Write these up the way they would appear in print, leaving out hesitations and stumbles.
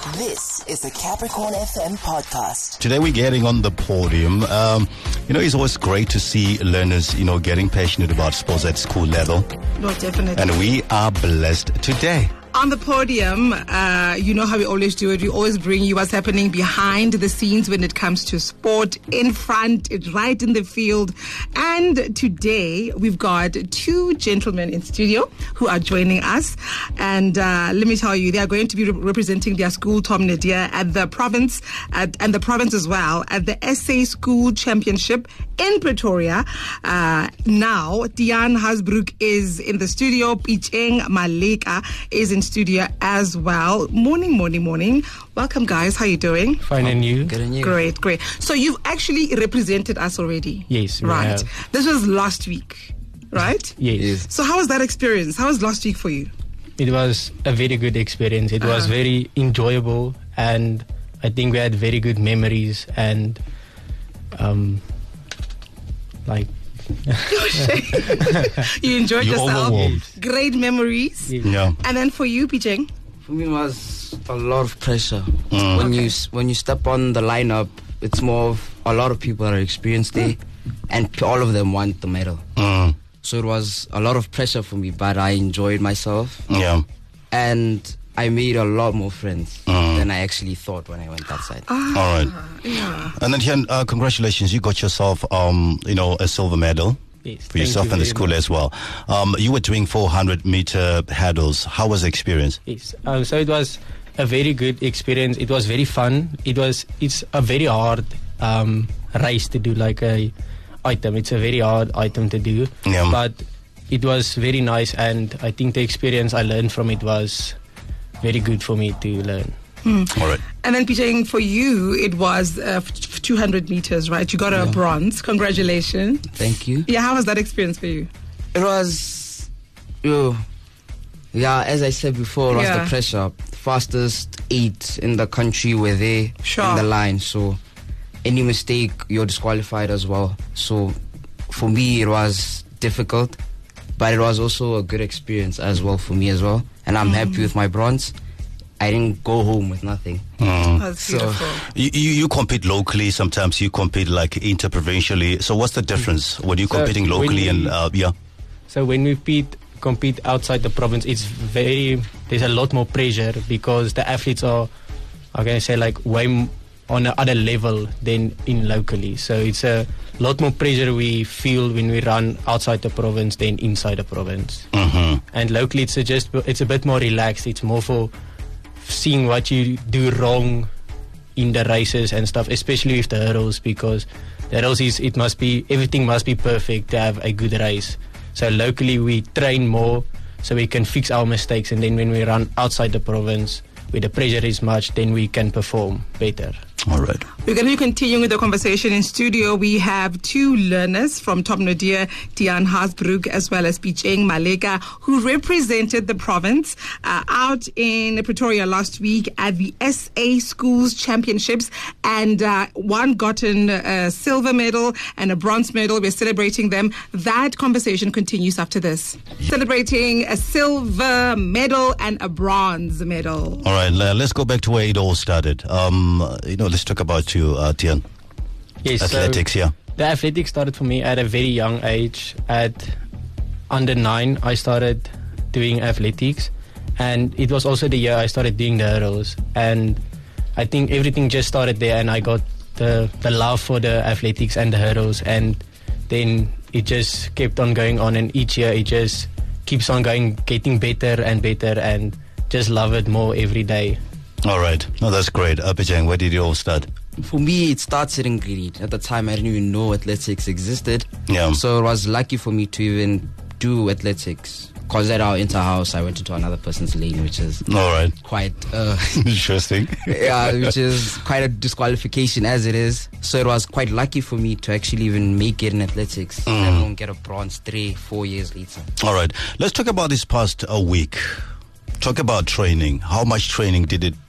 This is the Capricorn FM podcast. Today we're getting on the podium. It's always great to see learners, getting passionate about sports at school level. No, definitely. And we are blessed today. On the podium, you know how we always do it. We always bring you what's happening behind the scenes when it comes to sport, in front, right in the field. And today, we've got two gentlemen in studio who are joining us. And let me tell you, they are going to be representing their school, Tom Nadir, at the province, and the province as well, at the SA School Championship in Pretoria. Now, Tiaan Haasbroek is in the studio. Mpicheng Maleka is in studio as well. Morning. Welcome, guys. How you doing? Fine, and you? Good, and you? Great. So you've actually represented us already? Yes. Right. This was last week, right? Yes. So how was that experience? How was last week for you? It was a very good experience. It was very enjoyable, and I think we had very good memories and you enjoyed You're yourself. overwhelmed. Great memories. Yeah. And then for you, Mpicheng? For me, it was a lot of pressure. When you step on the lineup, it's more of a lot of people that are experienced there, and all of them want the medal. So it was a lot of pressure for me, but I enjoyed myself. Yeah. And I made a lot more friends than I actually thought when I went that side. All right. Yeah. And then, Tiaan, congratulations. You got yourself, a silver medal. Yes, For yourself thank and you the very school much. as well. You were doing 400-meter hurdles. How was the experience? Yes. So it was a very good experience. It was very fun. It's a very hard race to do, like a item. It's a very hard item to do. Yeah. But it was very nice, and I think the experience I learned from it was very good for me to learn. All right. And then, Mpicheng, for you, it was 200 meters, right? You got a bronze. Congratulations. Thank you. Yeah, how was that experience for you? It was, as I said before, it was the pressure. Fastest 8 in the country were there in the line. So any mistake, you're disqualified as well. So for me, it was difficult, but it was also a good experience as well for me as well. And I'm happy with my bronze. I didn't go home with nothing. That's beautiful. You compete locally. Sometimes you compete like interprovincially. So what's the difference when you're competing locally So when we compete outside the province, there's a lot more pressure because the athletes are, how can I say, like way on another level than in locally. So it's a lot more pressure we feel when we run outside the province than inside the province. And locally it's a bit more relaxed. It's more for seeing what you do wrong in the races and stuff, especially with the hurdles, because the hurdles everything must be perfect to have a good race. So locally we train more so we can fix our mistakes, and then when we run outside the province where the pressure is much, then we can perform better. All right. We're going to be continuing with the conversation in studio. We have two learners from Tom Nadir, Tiaan Haasbroek, as well as Mpicheng Maleka, who represented the province out in Pretoria last week at the SA Schools Championships, and one gotten a silver medal and a bronze medal. We're celebrating them. That conversation continues after this. Celebrating a silver medal and a bronze medal. All right. Let's go back to where it all started. Let's talk about you, Tiaan. Yes, Athletics, The athletics started for me at a very young age. At under 9, I started doing athletics, and it was also the year I started doing the hurdles. And I think everything just started there, and I got the love for the athletics and the hurdles, and then it just kept on going on, and each year it just keeps on going, getting better and better, and just love it more every day. All right. No, that's great. Mpicheng, where did it all start? For me, it started in grade. At the time, I didn't even know athletics existed. Yeah. So it was lucky for me to even do athletics. Because at our inter-house, I went into another person's lane, which is quite... interesting. Which is quite a disqualification as it is. So it was quite lucky for me to actually even make it in athletics. And don't get a bronze 3-4 years later. All right. Let's talk about this past week. Talk about training. How much training did it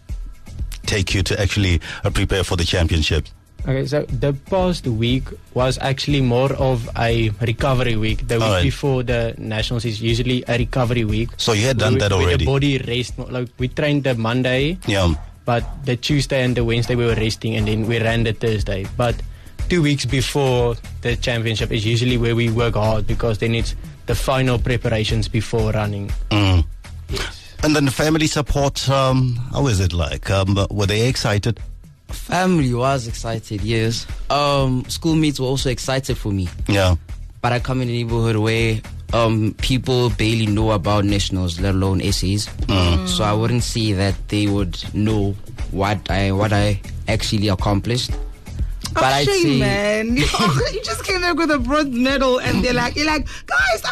take you to actually prepare for the championships? Okay, so the past week was actually more of a recovery week. The week before the nationals is usually a recovery week. So you had done that already? Where the body rest. Like we trained the Monday, But the Tuesday and the Wednesday we were resting, and then we ran the Thursday. But 2 weeks before the championship is usually where we work hard, because then it's the final preparations before running. Mm. Yes. And then the family support, how is it like? Were they excited? Family was excited, yes. Schoolmates were also excited for me. Yeah. But I come in a neighborhood where people barely know about nationals, let alone essays. So I wouldn't say that they would know what I actually accomplished. But I'd say, man, you just came back with a bronze medal, and you're like, guys,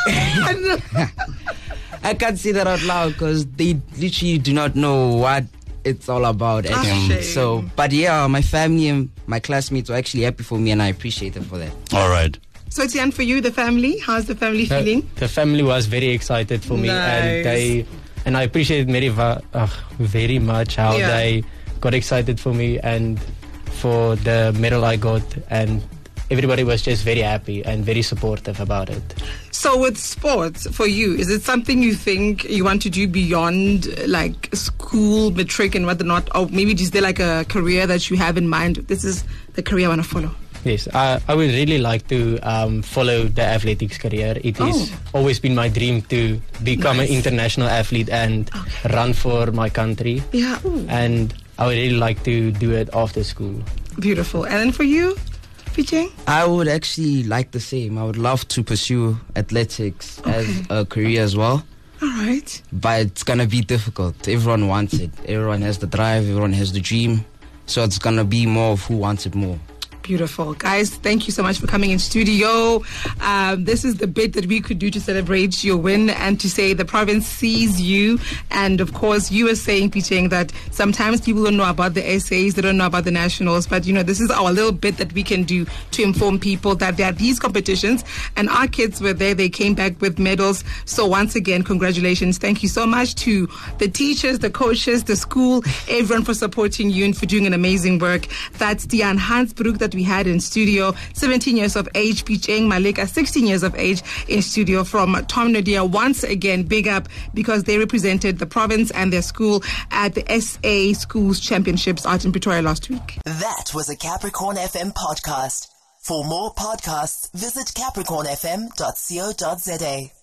I can't say that out loud because they literally do not know what it's all about. So, but yeah, my family and my classmates were actually happy for me, and I appreciate them for that. All right. So, Tian, for you, the family, how's the family feeling? The family was very excited for me, and I appreciate very much how they got excited for me and for the medal I got, and everybody was just very happy and very supportive about it. So with sports, for you, is it something you think you want to do beyond like school, matric and whatnot? Or maybe is there like a career that you have in mind? This is the career I want to follow. Yes, I would really like to follow the athletics career. It has always been my dream to become an international athlete and run for my country. Yeah. And I would really like to do it after school. Beautiful. And then for you, Picheng? I would actually like the same. I would love to pursue athletics as a career as well. All right. But it's going to be difficult. Everyone wants it. Everyone has the drive. Everyone has the dream. So it's going to be more of who wants it more. Beautiful. Guys, thank you so much for coming in studio. This is the bit that we could do to celebrate your win and to say the province sees you. And of course, you were saying, Picheng, that sometimes people don't know about the essays, they don't know about the nationals. But, you know, this is our little bit that we can do to inform people that there are these competitions. And our kids were there. They came back with medals. So once again, congratulations. Thank you so much to the teachers, the coaches, the school, everyone for supporting you and for doing an amazing work. That's Tian Hansbroek that we had in studio, 17 years of age, Picheng Maleka, 16 years of age in studio from Tom Nadia. Once again, big up because they represented the province and their school at the SA Schools Championships out in Pretoria last week. That was a Capricorn FM podcast. For more podcasts, visit capricornfm.co.za.